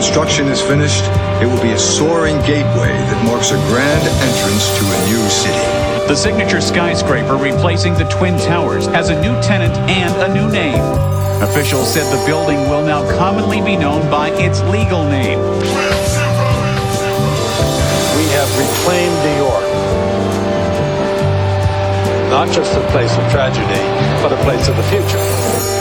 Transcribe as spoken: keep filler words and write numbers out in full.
construction is finished, it will be a soaring gateway that marks a grand entrance to a new city. The signature skyscraper replacing the Twin Towers has a new tenant and a new name. Officials said the building will now commonly be known by its legal name. We have reclaimed New York. Not just a place of tragedy, but a place of the future.